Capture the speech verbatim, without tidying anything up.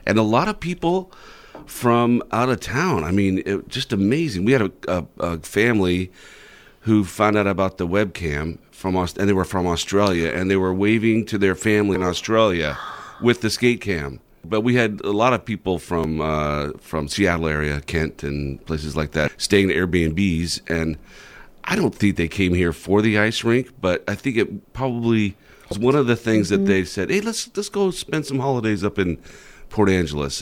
And a lot of people from out of town. I mean, it, just amazing. We had a, a, a family who found out about the webcam from Aus- and they were from Australia, and they were waving to their family in Australia with the skate cam. But we had a lot of people from uh, from Seattle area, Kent, and places like that, staying in Airbnbs. And I don't think they came here for the ice rink, but I think it probably was one of the things mm-hmm. that they said, hey, let's let's go spend some holidays up in Port Angeles.